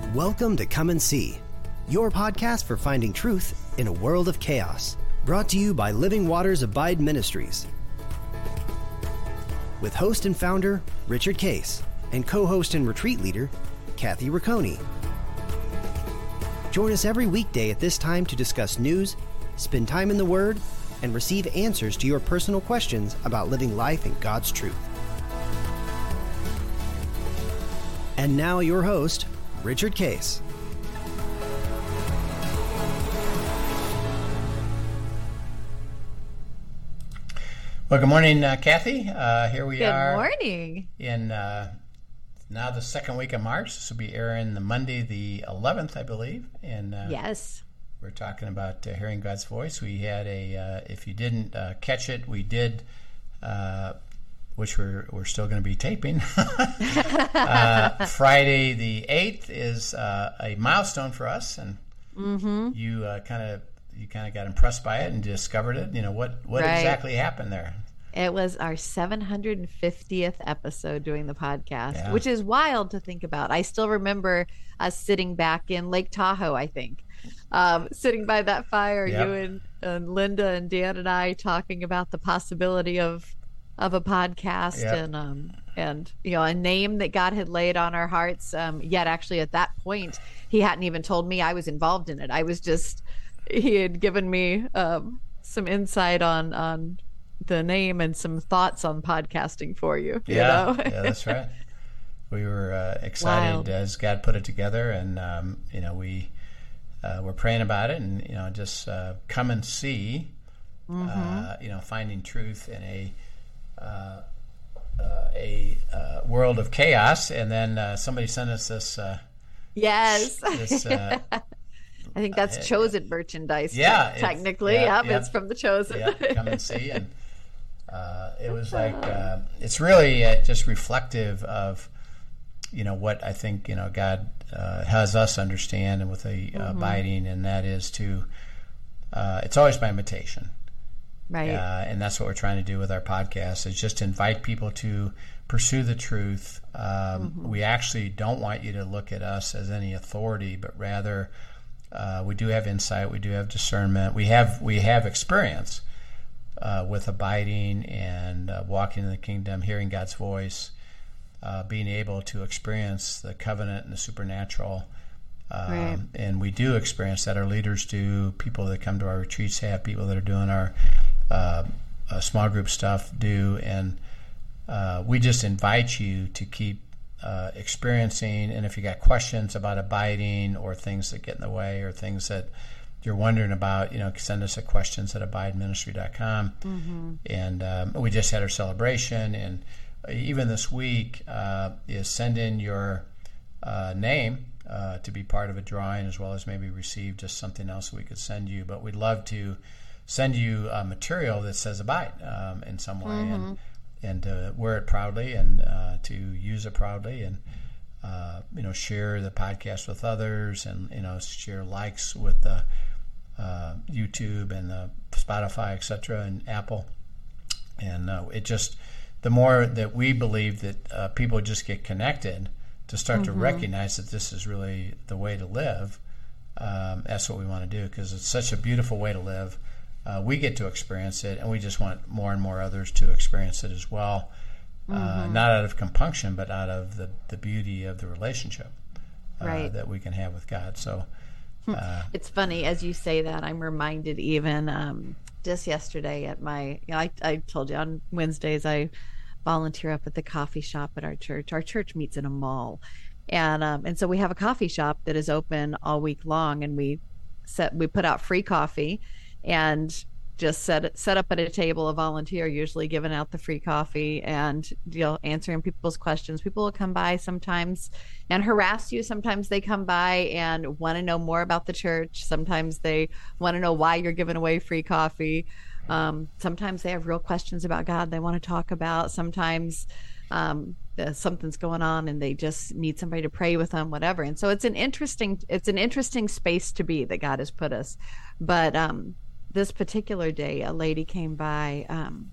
Welcome to Come and See, your podcast for finding truth in a world of chaos. Brought to you by Living Waters Abide Ministries. With host and founder, Richard Case, and co-host and retreat leader, Kathy Riccone. Join us every weekday at this time to discuss news, spend time in the Word, and receive answers to your personal questions about living life in God's truth. And now your host, Richard Case. Well, good morning, Kathy. Here we are. Good morning. In now the second week of March. This will be airing the Monday, the 11th, I believe. And yes, we're talking about hearing God's voice. We had if you didn't catch it, we did, which we're still going to be taping. Friday the 8th is a milestone for us, and you kind of got impressed by it and discovered it. You know, what right. exactly happened there? It was our 750th episode doing the podcast, which is wild to think about. I still remember us sitting back in Lake Tahoe, I think, sitting by that fire, you and Linda and Dan and I talking about the possibility of a podcast and you know, a name that God had laid on our hearts. Yet actually at that point, he hadn't even told me I was involved in it. He had given me some insight on the name and some thoughts on podcasting for you. You know? Yeah, that's right. We were excited as God put it together, and you know, we were praying about it, and you know, just come and see, you know, finding truth in a world of chaos. And then somebody sent us this. Yes. This, I think that's Chosen merchandise. Yeah, technically, it's from the Chosen. Yeah, come and see, and it was like it's really just reflective of, you know, what I think, you know, God has us understand, and with the abiding, and that is to it's always by invitation. Right. And that's what we're trying to do with our podcast, is just invite people to pursue the truth. We actually don't want you to look at us as any authority, but rather we do have insight, we do have discernment, we have experience with abiding and walking in the kingdom, hearing God's voice, being able to experience the covenant and the supernatural. Right. And we do experience that. Our leaders do. People that come to our retreats have. People that are doing our small group stuff do. And we just invite you to keep experiencing. And if you got questions about abiding, or things that get in the way, or things that you're wondering about, you know, send us a questions@abideministry.com. And we just had our celebration. And even this week is send in your name to be part of a drawing, as well as maybe receive just something else we could send you. But we'd love to send you material that says abide in some way, and to wear it proudly, and to use it proudly, and you know, share the podcast with others, and you know, share likes with the YouTube and the Spotify, etc., and Apple. And it just, the more that we believe that people just get connected to start to recognize that this is really the way to live, that's what we want to do, because it's such a beautiful way to live. We get to experience it, and we just want more and more others to experience it as well, not out of compunction, but out of the beauty of the relationship that we can have with God. So it's funny, as you say that, I'm reminded even just yesterday at my, you know, I told you on Wednesdays I volunteer up at the coffee shop at our church. Our church meets in a mall, and so we have a coffee shop that is open all week long, and we put out free coffee, and just set up at a table, a volunteer usually giving out the free coffee, and, you know, answering people's questions. People will come by sometimes and harass you. Sometimes they come by and want to know more about the church. Sometimes they want to know why you're giving away free coffee. Sometimes they have real questions about God they want to talk about. Sometimes something's going on and they just need somebody to pray with them, whatever. And so it's an interesting space to be, that God has put us. But this particular day, a lady came by,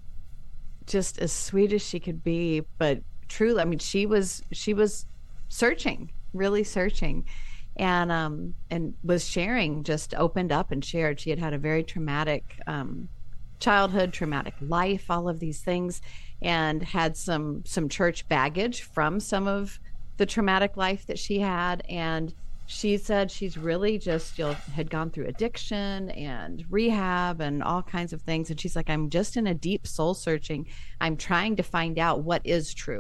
just as sweet as she could be, but truly, I mean, she was searching, really searching. and was sharing, just opened up and shared. She had had a very traumatic childhood, traumatic life, all of these things, and had some church baggage from some of the traumatic life that she had. And she said she's really just had gone through addiction and rehab and all kinds of things. And she's like, I'm just in a deep soul searching. I'm trying to find out what is true,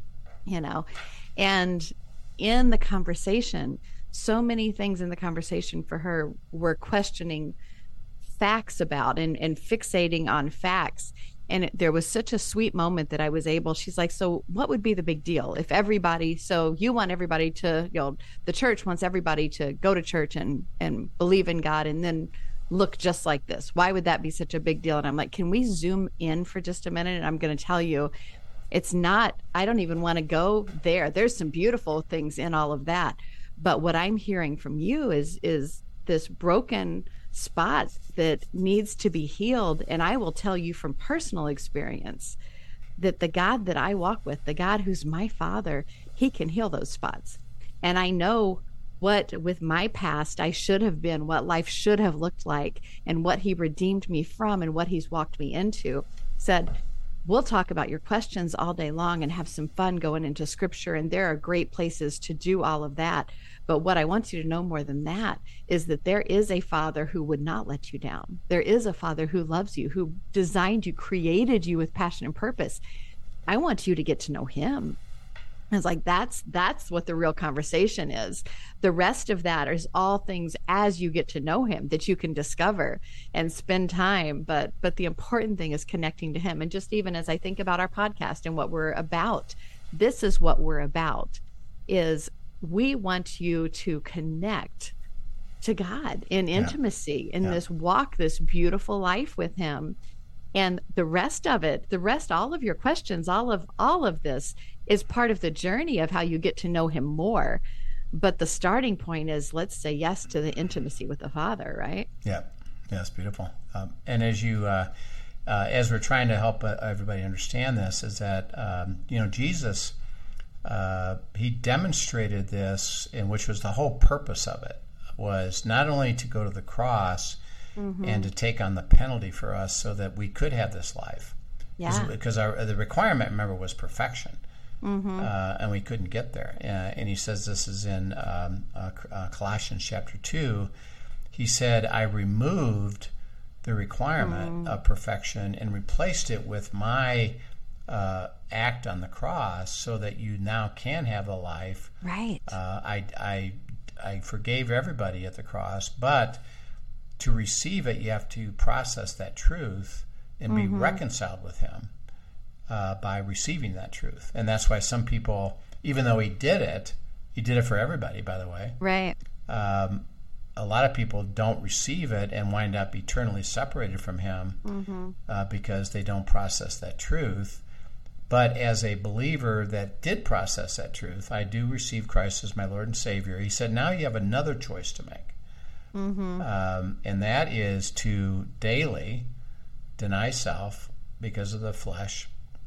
and in the conversation, so many things in the conversation for her were questioning facts about and fixating on facts. And there was such a sweet moment that I was able, she's like, so what would be the big deal if everybody, so you want everybody to, the church wants everybody to go to church and believe in God and then look just like this. Why would that be such a big deal? And I'm like, can we zoom in for just a minute? And I'm going to tell you, it's not, I don't even want to go there. There's some beautiful things in all of that. But what I'm hearing from you is this broken spot that needs to be healed. And I will tell you from personal experience that the God that I walk with, the God who's my Father, he can heal those spots. And I know what, with my past, I should have been, what life should have looked like, and what he redeemed me from and what he's walked me into. Said, we'll talk about your questions all day long and have some fun going into scripture. And there are great places to do all of that. But what I want you to know more than that is that there is a Father who would not let you down. There is a Father who loves you, who designed you, created you with passion and purpose. I want you to get to know him. It's like, that's what the real conversation is. The rest of that is all things as you get to know him that you can discover and spend time. But the important thing is connecting to him. And just even as I think about our podcast and what we're about, this is what we're about, is we want you to connect to God in intimacy, in this walk, this beautiful life with him. And the rest of it, all of your questions, all of this is part of the journey of how you get to know him more. But the starting point is, let's say yes to the intimacy with the Father, right? Yeah, it's beautiful. And as you, as we're trying to help everybody understand this, is that Jesus, he demonstrated this, in which was the whole purpose of it, was not only to go to the cross and to take on the penalty for us so that we could have this life. Because the requirement, remember, was perfection. And we couldn't get there. And he says this is in Colossians chapter 2. He said, I removed the requirement of perfection and replaced it with my act on the cross so that you now can have a life. Right. I forgave everybody at the cross, but to receive it, you have to process that truth and be reconciled with him by receiving that truth. And that's why some people, even though he did it for everybody, by the way. Right. A lot of people don't receive it and wind up eternally separated from him because they don't process that truth. But as a believer that did process that truth, I do receive Christ as my Lord and Savior. He said, now you have another choice to make. And that is to daily deny self because of the flesh.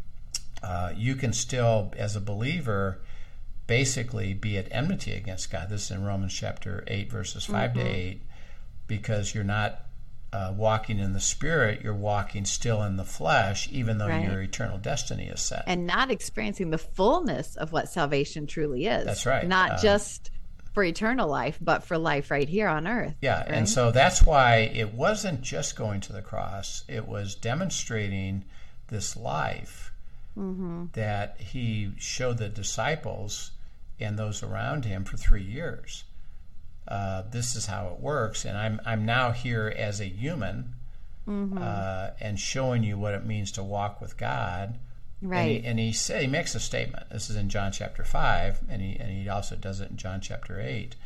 You can still, as a believer, basically be at enmity against God. This is in Romans chapter 8, verses 5 to 8, because you're not walking in the Spirit, you're walking still in the flesh, even though your eternal destiny is set. And not experiencing the fullness of what salvation truly is. That's right. Not just for eternal life, but for life right here on earth. Yeah, right? And so that's why it wasn't just going to the cross. It was demonstrating this life that he showed the disciples and those around him for 3 years. This is how it works, and I'm now here as a human and showing you what it means to walk with God. Right. And he makes a statement. This is in John chapter 5, and he also does it in John chapter 8.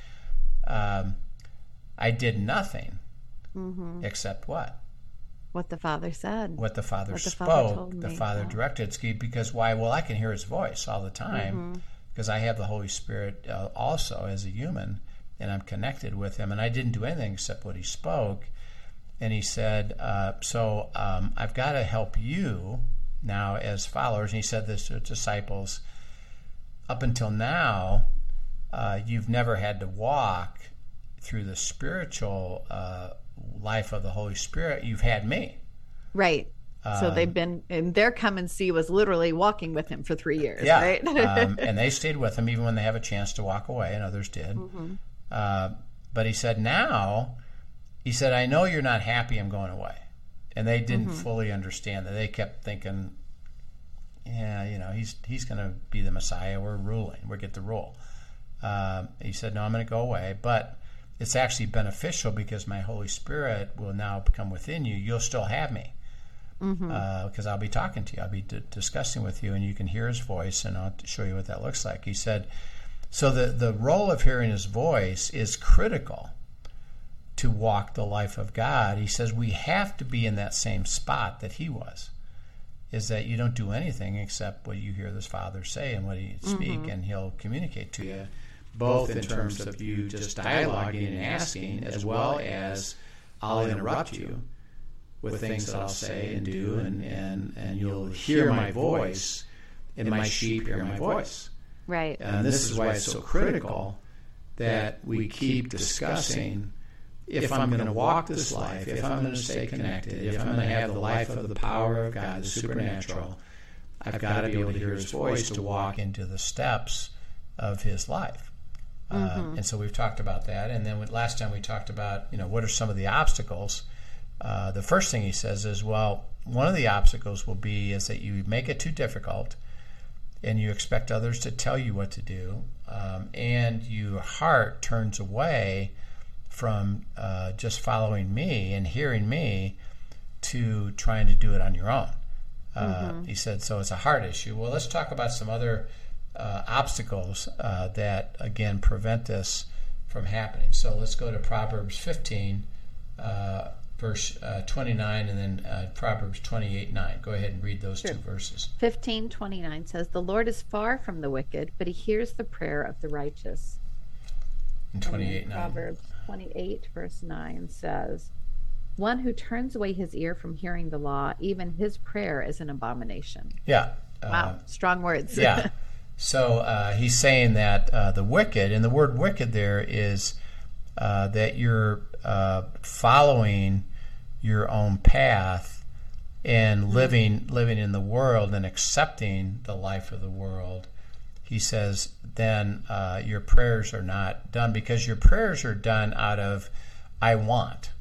I did nothing except what? What the Father said. What the Father spoke. The Father directed. Because why? Well, I can hear his voice all the time because I have the Holy Spirit also as a human, and I'm connected with him. And I didn't do anything except what he spoke. And he said, I've got to help you now as followers. And he said this to his disciples. Up until now, you've never had to walk through the spiritual life of the Holy Spirit. You've had me. Right. So they've been, and their come and see was literally walking with him for 3 years, yeah. right? And they stayed with him even when they have a chance to walk away, and others did. But he said, now, he said, I know you're not happy I'm going away. And they didn't fully understand that. They kept thinking, yeah, he's going to be the Messiah. We're ruling. We get the rule. He said, no, I'm going to go away. But it's actually beneficial because my Holy Spirit will now come within you. You'll still have me. Because I'll be talking to you. I'll be discussing with you, and you can hear his voice, and I'll show you what that looks like. He said, so the role of hearing his voice is critical to walk the life of God. He says we have to be in that same spot that he was, is that you don't do anything except what you hear this Father say and what he speak, and he'll communicate to you, both in terms of you just dialoguing and asking, as well as I'll interrupt you with things that I'll say and do, and you'll hear my voice, and my sheep hear my voice. Right. And this is why it's so critical that we keep discussing, if I'm going to walk this life, if I'm going to stay connected, if I'm going to have the life of the power of God, the supernatural, I've got to be able to hear his voice to walk into the steps of his life. And so we've talked about that. And then last time we talked about, what are some of the obstacles. The first thing he says is, well, one of the obstacles is that you make it too difficult and you expect others to tell you what to do, and your heart turns away from just following me and hearing me to trying to do it on your own. He said, so it's a heart issue. Well, let's talk about some other obstacles that, again, prevent this from happening. So let's go to Proverbs 15, verse 29, and then Proverbs 28:9. Go ahead and read those two verses. 15:29 says, "The Lord is far from the wicked, but he hears the prayer of the righteous." And 28:9. Proverbs 28, verse 9 says, "One who turns away his ear from hearing the law, even his prayer is an abomination." Yeah. Wow, strong words. Yeah. So he's saying that the wicked, and the word wicked there is that you're following your own path and living in the world and accepting the life of the world. He says then your prayers are not done, because your prayers are done out of I want.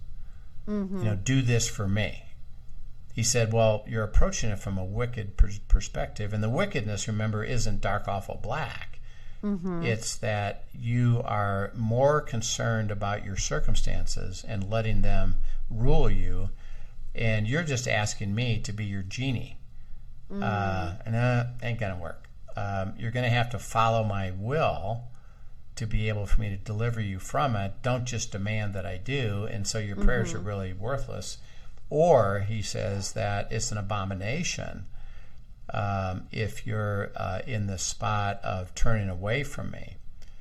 Do this for me. He said, well, you're approaching it from a wicked perspective, and the wickedness, remember, isn't dark, awful, black. It's that you are more concerned about your circumstances and letting them rule you, and you're just asking me to be your genie. And that ain't going to work. You're going to have to follow my will to be able for me to deliver you from it. Don't just demand that I do, and so your prayers are really worthless. Or he says that it's an abomination if you're in the spot of turning away from me.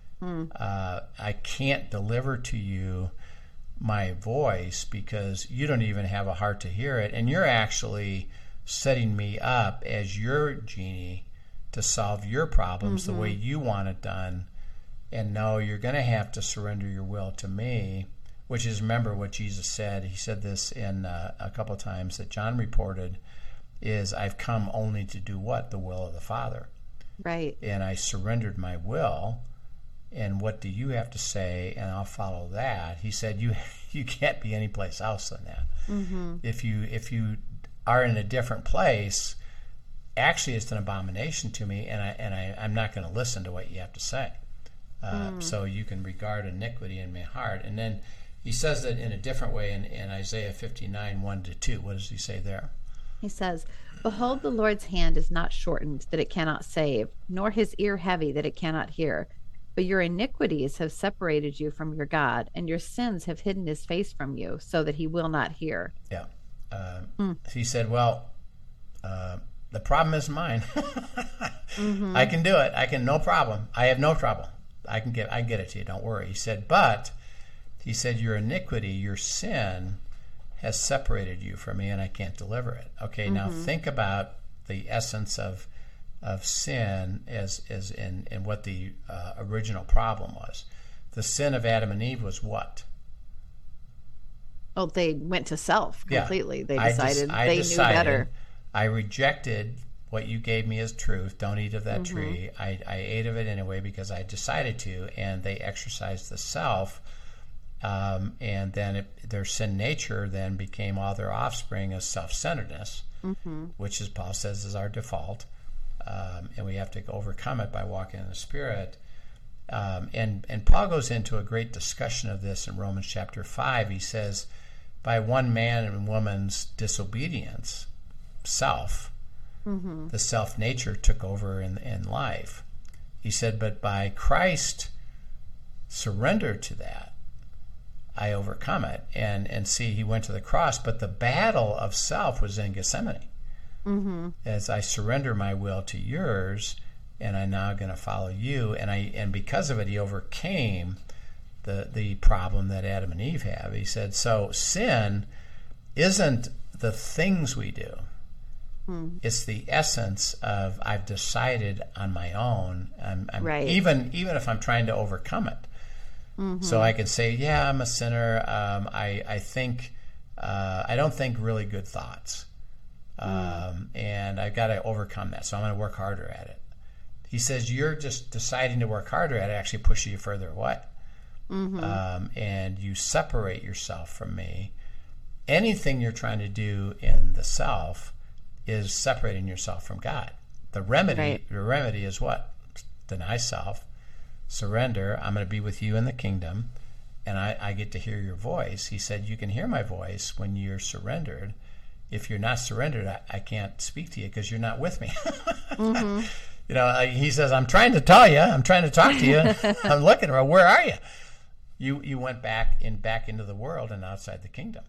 I can't deliver to you my voice because you don't even have a heart to hear it, and you're actually setting me up as your genie to solve your problems the way you want it done. And no, you're going to have to surrender your will to me, which is, remember what Jesus said. He said this in a couple of times that John reported, is I've come only to do what? The will of the Father. Right. And I surrendered my will, and what do you have to say, and I'll follow that. He said you can't be any place else than that. If you are in a different place, actually it's an abomination to me, and I'm not going to listen to what you have to say. So you can regard iniquity in my heart. And then he says that in a different way in Isaiah 59, 1-2. What does he say there? He says, "Behold, the Lord's hand is not shortened that it cannot save, nor his ear heavy that it cannot hear. But your iniquities have separated you from your God, and your sins have hidden his face from you, so that he will not hear." Yeah. He said, well, the problem is mine. I can do it. No problem. I have no trouble. I can get it to you. Don't worry. He said, but he said, your iniquity, your sin has separated you from me, and I can't deliver it. Okay, now think about the essence of of sin as in what the original problem was. The sin of Adam and Eve was what? Oh, they went to self completely. Yeah. They decided they knew better. I rejected what you gave me as truth. Don't eat of that tree. I ate of it anyway because I decided to, and they exercised the self. And then their sin nature then became all their offspring of self-centeredness, which, as Paul says, is our default. And we have to overcome it by walking in the Spirit. And Paul goes into a great discussion of this in Romans chapter 5. He says, by one man and woman's disobedience, self, the self-nature took over in life. He said, but by Christ surrender to that, I overcome it. And see, he went to the cross, but the battle of self was in Gethsemane. As I surrender my will to yours, and I'm now going to follow you, and because of it, he overcame the problem that Adam and Eve have. He said, so sin isn't the things we do. It's the essence of I've decided on my own. I'm right. Even if I'm trying to overcome it. So I could say, yeah, I'm a sinner. I think I don't think really good thoughts, and I've got to overcome that. So I'm going to work harder at it. He says you're just deciding to work harder at it actually pushes you further away, and you separate yourself from me. Anything you're trying to do in the self is separating yourself from God. The remedy is what? Deny self. Surrender. I'm going to be with you in the kingdom, and I get to hear your voice. He said, you can hear my voice when you're surrendered. If you're not surrendered, I can't speak to you because you're not with me. You know, he says, I'm trying to tell you. I'm trying to talk to you. I'm looking. Where are you? You went back into the world and outside the kingdom.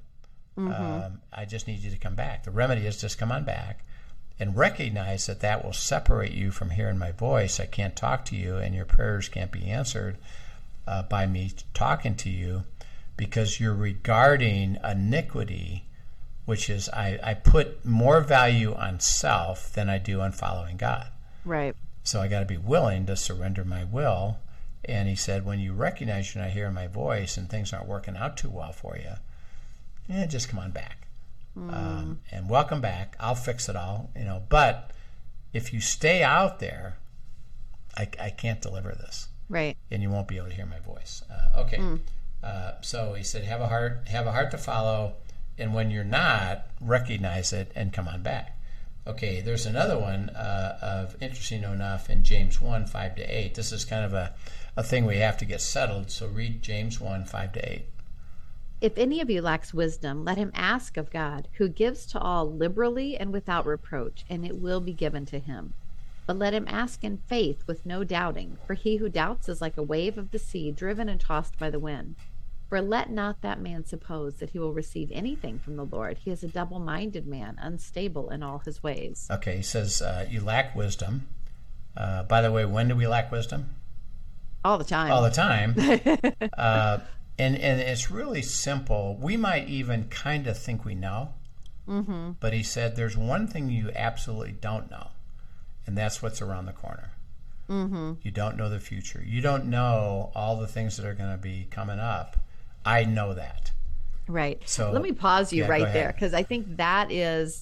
I just need you to come back. The remedy is just come on back and recognize that will separate you from hearing my voice. I can't talk to you, and your prayers can't be answered by me talking to you because you're regarding iniquity, which is I put more value on self than I do on following God. Right. So I got to be willing to surrender my will. And he said, when you recognize you're not hearing my voice and things aren't working out too well for you, just come on back. And welcome back. I'll fix it all, But if you stay out there, I can't deliver this. Right. And you won't be able to hear my voice. Okay. So he said, have a heart to follow, and when you're not, recognize it and come on back. Okay. There's another one of interesting enough in James 1, 5-8. This is kind of a thing we have to get settled. So read James 1, 5-8. If any of you lacks wisdom, let him ask of God, who gives to all liberally and without reproach, and it will be given to him. But let him ask in faith with no doubting, for he who doubts is like a wave of the sea, driven and tossed by the wind. For let not that man suppose that he will receive anything from the Lord. He is a double-minded man, unstable in all his ways. Okay, he says you lack wisdom. By the way, when do we lack wisdom? All the time. All the time. And it's really simple. We might even kind of think we know. But he said there's one thing you absolutely don't know, and that's what's around the corner. You don't know the future. You don't know all the things that are going to be coming up. I know that. Right. So let me pause you right there, because I think that's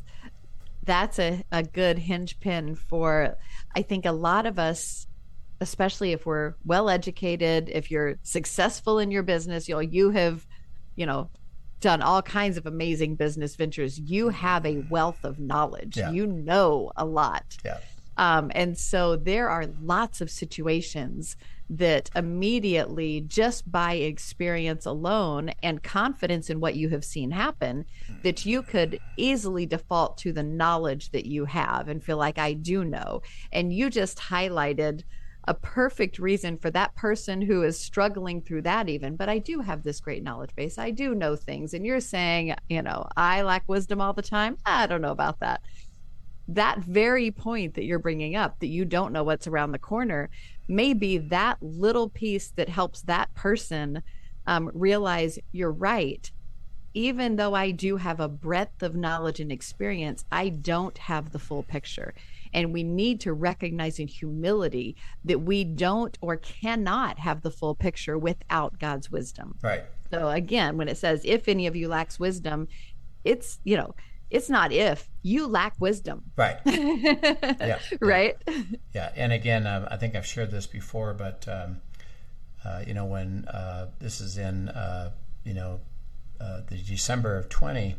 a good hinge pin for, I think, a lot of us, especially if we're well educated, if you're successful in your business, you have, done all kinds of amazing business ventures. You have a wealth of knowledge. Yeah. You know a lot. Yeah. And so there are lots of situations that immediately, just by experience alone and confidence in what you have seen happen, that you could easily default to the knowledge that you have and feel like I do know. And you just highlighted a perfect reason for that person who is struggling through that even, but I do have this great knowledge base. I do know things. And you're saying, I lack wisdom all the time. I don't know about that. That very point that you're bringing up, that you don't know what's around the corner, may be that little piece that helps that person realize you're right. Even though I do have a breadth of knowledge and experience, I don't have the full picture. And we need to recognize in humility that we don't or cannot have the full picture without God's wisdom. Right. So again, when it says, if any of you lacks wisdom, it's, it's not if you lack wisdom. Right. Yeah. Right. Yeah. And again, I think I've shared this before, but, when this is in, the December of 20,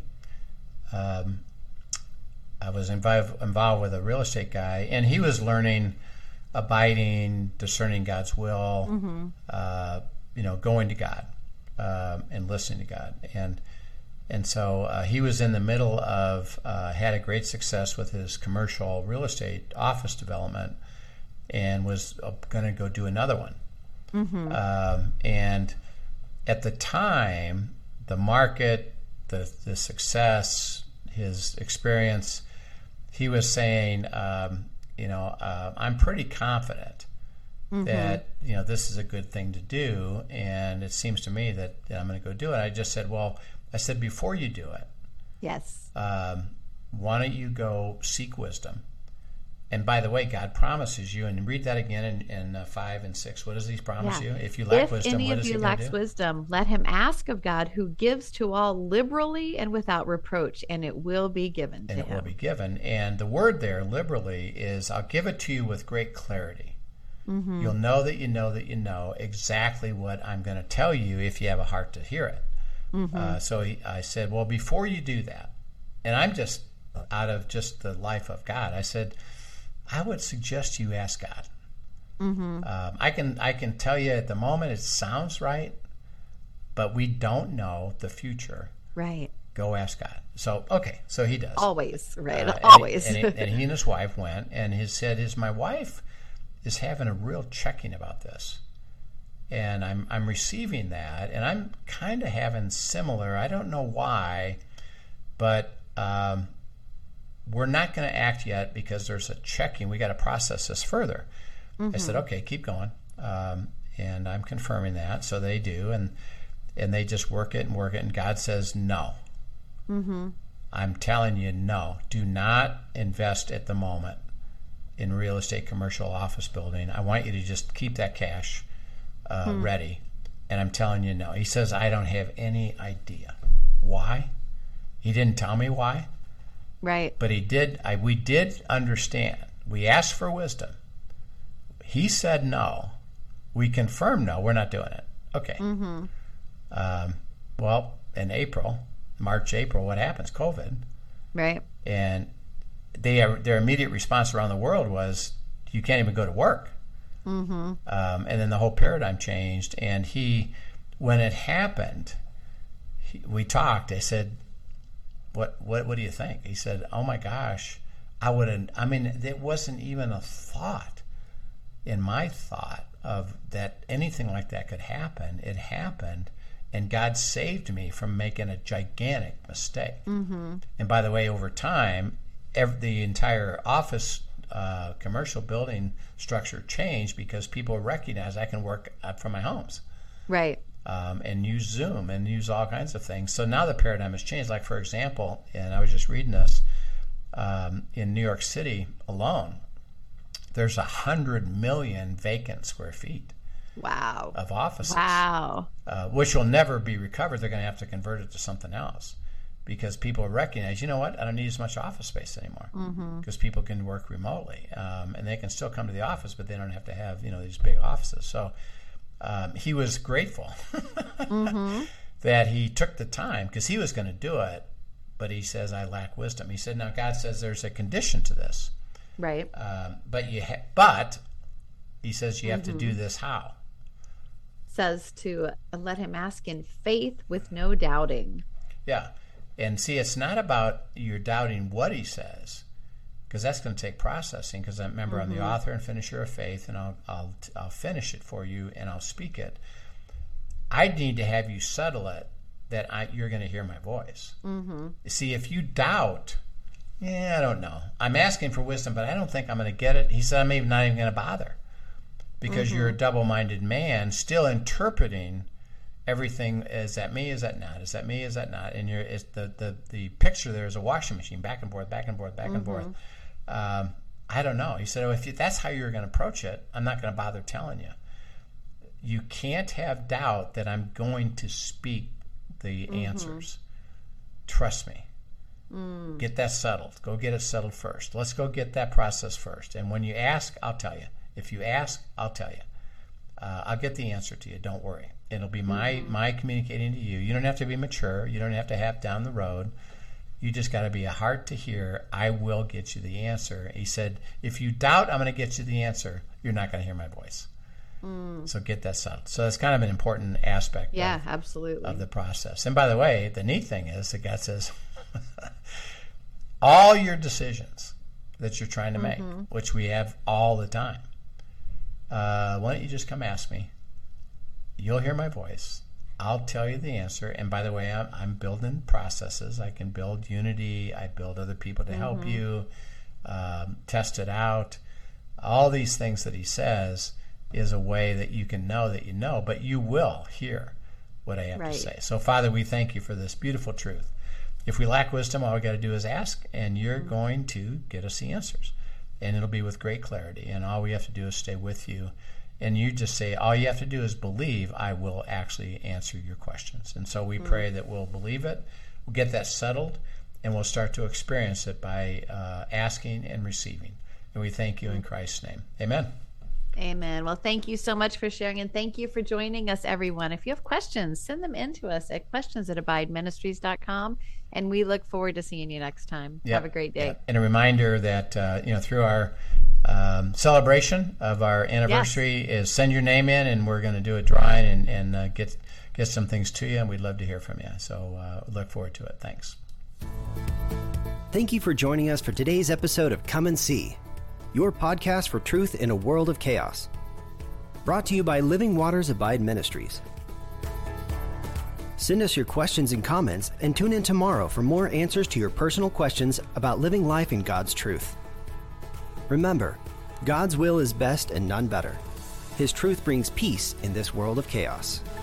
I was involved with a real estate guy, and he was learning, abiding, discerning God's will, going to God, and listening to God. And so he was in the middle of, had a great success with his commercial real estate office development, and was going to go do another one. And at the time, the market, the success, his experience, he was saying, I'm pretty confident that, this is a good thing to do, and it seems to me that I'm going to go do it. I just said, before you do it, yes, why don't you go seek wisdom? And by the way, God promises you, and read that again in 5 and 6. What does He promise you? If you lack wisdom, what is He going to do? If any of you lacks wisdom, let him ask of God, who gives to all liberally and without reproach, and it will be given to him. And it will be given. And the word there, liberally, is I'll give it to you with great clarity. You'll know that you know exactly what I'm going to tell you if you have a heart to hear it. So I said, before you do that, and I'm just out of just the life of God, I said, I would suggest you ask God. I can tell you at the moment it sounds right, but we don't know the future. Right. Go ask God. So he does. Always, right? Always. And he and his wife went, and he said, my wife is having a real checking about this. And I'm receiving that, and I'm kind of having similar. I don't know why, but we're not going to act yet because there's a checking. We got to process this further. I said, okay, keep going, and I'm confirming that. So they do, and they just work it, and God says no. I'm telling you, no. Do not invest at the moment in real estate, commercial, office building. I want you to just keep that cash ready. And I'm telling you, no. He says, I don't have any idea. Why? He didn't tell me why. Right. But he did. We did understand. We asked for wisdom. He said no. We confirmed no.'re not doing it. Okay. In March, April, what happens? COVID. Right. And their immediate response around the world was, you can't even go to work. And then the whole paradigm changed. And when it happened, we talked. I said, What do you think? He said, oh my gosh, it wasn't even a thought in my thought of that anything like that could happen. It happened, and God saved me from making a gigantic mistake. And by the way, over time, the entire office commercial building structure changed because people recognize I can work from my homes. Right. And use Zoom and use all kinds of things. So now the paradigm has changed. Like, for example, and I was just reading this, in New York City alone, there's 100 million vacant square feet. Wow. Of offices. Wow. Which will never be recovered. They're going to have to convert it to something else because people recognize, you know what, I don't need as much office space anymore because people can work remotely. And they can still come to the office, but they don't have to have, these big offices. So he was grateful that he took the time because he was going to do it, but he says, I lack wisdom. He said, now God says there's a condition to this. Right. But he says you have to do this how? Says to let him ask in faith with no doubting. Yeah. And see, it's not about you're doubting what he says, because that's going to take processing. Because I remember I'm the author and finisher of faith, and I'll finish it for you and I'll speak it. I need to have you settle it that you're going to hear my voice. See, if you doubt, I don't know. I'm asking for wisdom, but I don't think I'm going to get it. He said, I'm not even going to bother, because you're a double-minded man, still interpreting everything. Is that me? Is that not? Is that me? Is that not? And the picture there is a washing machine, back and forth, back and forth, back and forth. I don't know. He said, oh, if that's how you're going to approach it, I'm not going to bother telling you. You can't have doubt that I'm going to speak the answers. Trust me. Get that settled. Go get it settled first. Let's go get that process first. And when you ask, I'll tell you. If you ask, I'll tell you. I'll get the answer to you. Don't worry. It'll be my communicating to you. You don't have to be mature. You don't have to have down the road. You just got to be a heart to hear. I will get you the answer. He said, if you doubt I'm going to get you the answer, you're not going to hear my voice. So get that settled. So that's kind of an important aspect absolutely. Of the process. And by the way, the neat thing is that God says, all your decisions that you're trying to make, which we have all the time, why don't you just come ask me? You'll hear my voice. I'll tell you the answer. And by the way, I'm building processes. I can build unity. I build other people to help you, test it out. All these things that he says is a way that you can know that you know, but you will hear what I have to say. So, Father, we thank you for this beautiful truth. If we lack wisdom, all we got to do is ask, and you're going to get us the answers. And it'll be with great clarity. And all we have to do is stay with you. And you just say, all you have to do is believe I will actually answer your questions. And so we pray that we'll believe it, we'll get that settled, and we'll start to experience it by asking and receiving. And we thank you in Christ's name. Amen. Amen. Well, thank you so much for sharing, and thank you for joining us, everyone. If you have questions, send them in to us at questions@abideministries.com, and we look forward to seeing you next time. Have a great day. And a reminder that through our celebration of our anniversary is send your name in, and we're going to do a drawing and get some things to you, and we'd love to hear from you. So look forward to it. Thanks. Thank you for joining us for today's episode of Come and See, your podcast for truth in a world of chaos. Brought to you by Living Waters Abide Ministries. Send us your questions and comments, and tune in tomorrow for more answers to your personal questions about living life in God's truth. Remember, God's will is best and none better. His truth brings peace in this world of chaos.